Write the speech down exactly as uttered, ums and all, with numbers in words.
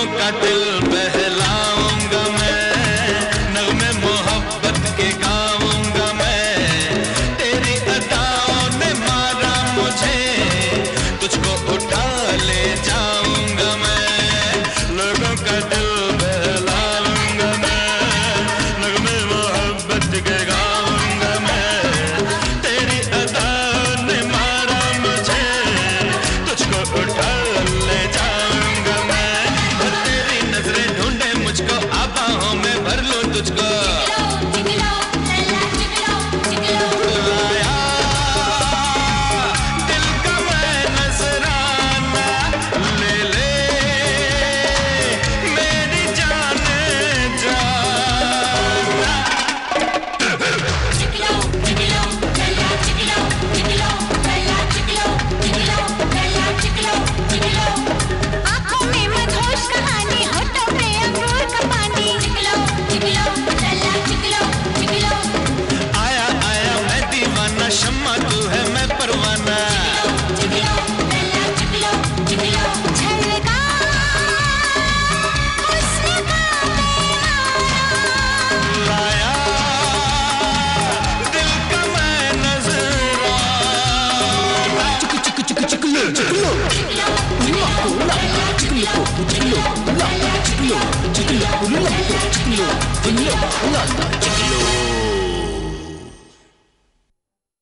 लोगों का दिल बहलाऊंगा मैं, नगमे मोहब्बत के गाऊंगा मैं। तेरी अदाओं ने मारा मुझे, तुझको उठा ले जाऊंगा मैं। लोगों का दिल बहलाऊंगा मैं, नगमे मोहब्बत के गाऊंगा मैं। तेरी अदाओं ने मारा मुझे, तुझको उठा ले जाऊंगा मैं। और तेरी नजरें ढूंढे मुझको, आबाहों में भर लूं तुझको। आया दिल का मैं नजराना, ले ले मेरी जाने जाना। आँखों में मधुर कहानी, होठों पे अंगूर का पानी। आया आया मैं दीवाना, शम्मा तू है मैं परवाना। झलका हुस्न का लाया दिल का मैं नजराना। चिकलो